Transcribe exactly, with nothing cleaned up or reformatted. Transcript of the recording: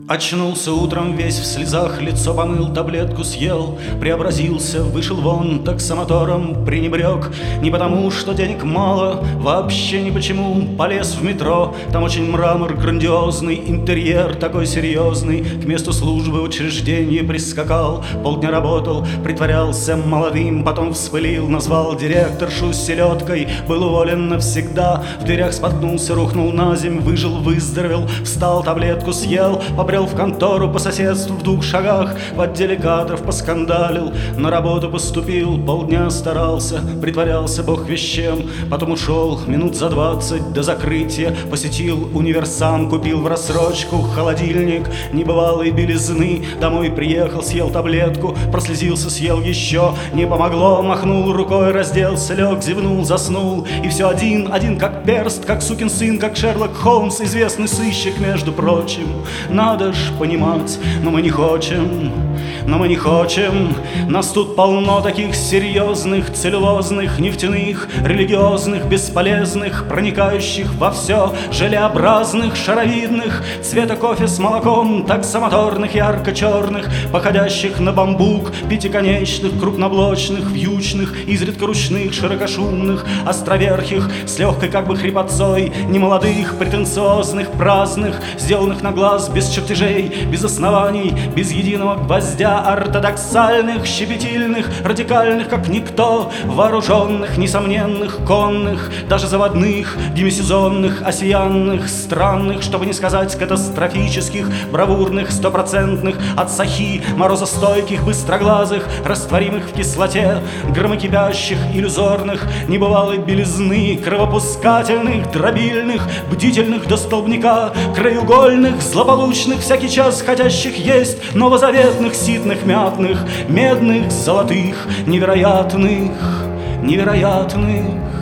Очнулся утром весь в слезах, лицо помыл, таблетку съел, преобразился, вышел вон, таксомотором пренебрег. Не потому, что денег мало, вообще ни почему. Полез в метро, там очень мрамор грандиозный, интерьер такой серьезный. К месту службы в учреждении прискакал, полдня работал, притворялся молодым, потом вспылил, назвал директоршу селедкой, был уволен навсегда. В дверях споткнулся, рухнул на земь, выжил, выздоровел, встал, таблетку съел, побрел в контору по соседству в двух шагах, в отделе кадров поскандалил, на работу поступил, полдня старался, притворялся бог вещем, потом ушел минут за двадцать до закрытия, посетил универсам, купил в рассрочку холодильник небывалой белизны, домой приехал, съел таблетку, прослезился, съел еще, не помогло, махнул рукой, разделся, лег, зевнул, заснул, и все один, один как перст, как сукин сын, как Шерлок Холмс, известный сыщик, между прочим. Надо ж понимать, но мы не хотим, но мы не хотим. Нас тут полно таких серьезных, целлюлозных, нефтяных, религиозных, бесполезных, проникающих во все, желеобразных, шаровидных, цвета кофе с молоком, таксомоторных, ярко-черных, походящих на бамбук, пятиконечных, крупноблочных, вьючных, изредка ручных, широкошумных, островерхих, с легкой как бы хрипотцой, немолодых, претенциозных, праздных, сделанных на глаз, без чертежей, без оснований, без единого гвоздя, ортодоксальных, щепетильных, радикальных, как никто, вооруженных, несомненных, конных, даже заводных, демисезонных, осиянных, странных, чтобы не сказать катастрофических, бравурных, стопроцентных, от сахи, морозостойких, быстроглазых, растворимых в кислоте, громокипящих, иллюзорных, небывалой белизны, кровопускательных, дробильных, бдительных до столбняка, краеугольных, злополучных, всякий час хотящих есть, новозаветных, ситных, мятных, медных, золотых, невероятных, невероятных.